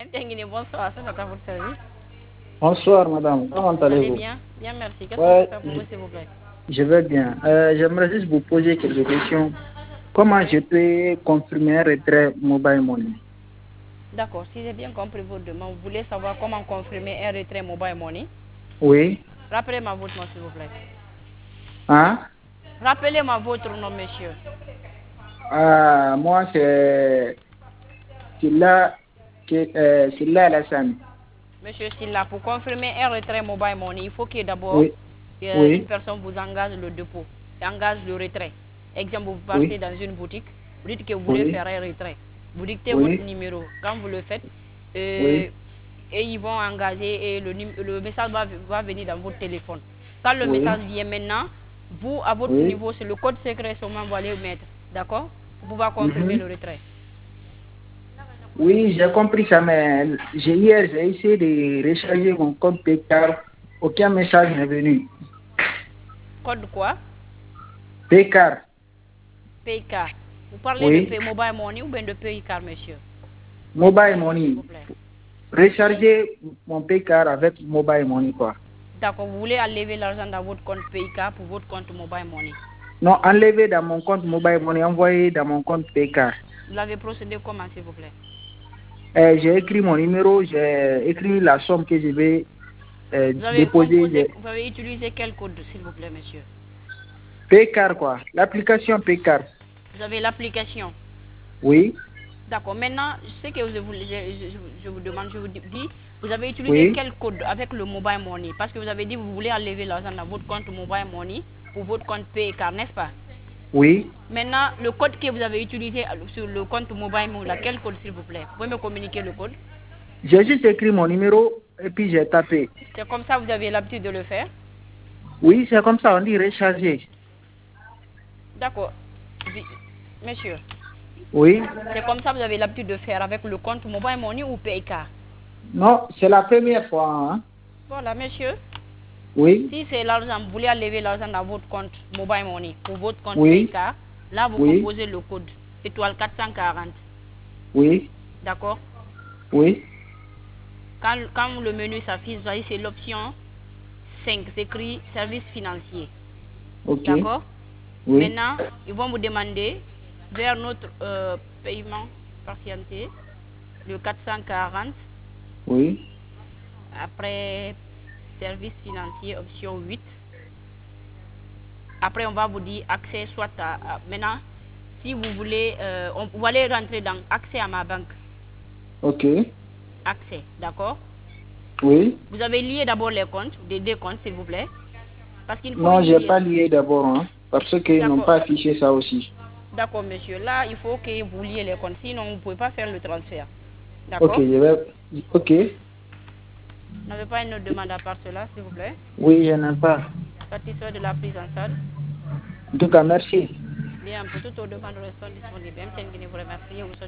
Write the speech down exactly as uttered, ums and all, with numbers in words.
Bonsoir, c'est à votre service. Bonsoir madame, comment Vous allez allez-vous? bien? Bien, merci. Qu'est-ce qu'on peut Ouais, faire pour vous, s'il vous plaît? je vais bien. Euh, J'aimerais juste vous poser quelques questions. Comment je Oui. peux confirmer un retrait mobile money? D'accord, si j'ai bien compris votre demande, vous voulez savoir comment confirmer un retrait mobile money? Oui. Rappelez-moi votre nom, s'il vous plaît. Hein? Rappelez-moi votre nom, monsieur. Ah, moi, c'est Silla, que- euh, Silla Alassane. Monsieur Silla, pour confirmer un retrait mobile money, il faut que d'abord Oui, euh, une oui, personne vous engage le dépôt, engage le retrait. Exemple, vous partez oui, dans une boutique, vous dites que vous voulez oui, faire un retrait. Vous dictez votre oui, numéro. Quand vous le faites, euh, oui, et ils vont engager et le, num- le message va, va venir dans votre téléphone. Quand le oui, message vient maintenant, vous, à votre oui. niveau, c'est le code secret seulement vous allez mettre. D'accord? Pour pouvoir confirmer Mhm. le retrait. Oui, j'ai compris ça, mais j'ai- hier, j'ai essayé de recharger mon compte Paycar. Aucun message n'est venu. Code quoi? Paycar, Paycar. Vous parlez de oui. Pay Mobile Money ou bien de Paycar, monsieur? Mobile S'il vous money. plaît. Recharger mon Paycar avec mobile money, quoi. D'accord, vous voulez enlever l'argent dans votre compte Paycar pour votre compte Mobile Money. Non, enlever dans mon compte mobile money, envoyer dans mon compte Paycar. Vous l'avez procédé comment, s'il vous plaît? Euh, j'ai écrit mon numéro, j'ai écrit la somme que je vais euh, Vous avez déposer. composé, j'ai- vous avez utilisé quel code, s'il vous plaît, monsieur? Paycar, quoi. L'application Paycar. Vous avez l'application. Oui, D'accord, maintenant, ce que je vous, je, je- je vous demande, je vous dis, vous avez utilisé oui, quel code avec le Mobile Money? Parce que vous avez dit que vous voulez enlever l'argent dans votre compte Mobile Money pour votre compte Paycar, n'est-ce pas? oui. Maintenant, le code que vous avez utilisé sur le compte Mobile Money, quel code, s'il vous plaît? Vous pouvez me communiquer le code? J'ai juste écrit mon numéro et puis j'ai tapé. C'est comme ça que vous avez l'habitude de le faire? Oui, c'est comme ça, on dit recharger. D'accord. Vi- Monsieur, Oui. c'est comme ça que vous avez l'habitude de faire avec le compte Mobile Money ou Paycar? Non, c'est la première fois. Hein? Voilà, monsieur. Oui, Si c'est l'argent, vous voulez enlever l'argent dans votre compte Mobile Money ou votre compte oui, Paycar, là, vous oui, composez le code étoile quatre cent quarante. oui, D'accord? oui. Quand, quand le menu s'affiche, vous voyez, c'est l'option cinq, c'est écrit service financier. Ok. D'accord? Oui, Maintenant, ils vont vous demander vers notre euh, paiement patienté, le quatre cent quarante, oui. après service financier, option huit. Après, on va vous dire accès soit à... à- maintenant, si vous voulez, euh, on, vous allez rentrer dans accès à ma banque. Ok. Accès, d'accord? Oui. Vous avez lié d'abord les comptes, des deux comptes, s'il vous plaît. Parce qu'il faut Non, y j'ai lier. pas lié d'abord, hein, parce qu'ils n'ont D'accord. pas affiché ça aussi. D'accord, monsieur. Là, il faut que vous liez les comptes, sinon vous ne pouvez pas faire le transfert. Ok, D'accord? je vais. Ok. Vous n'avez pas une autre demande à part cela, s'il vous plaît? Oui, je n'ai pas. Satisfait de la prise en charge? En tout cas, merci. Bien, pour toute autre demande, restons disponibles. M. Nguyen vous remercie.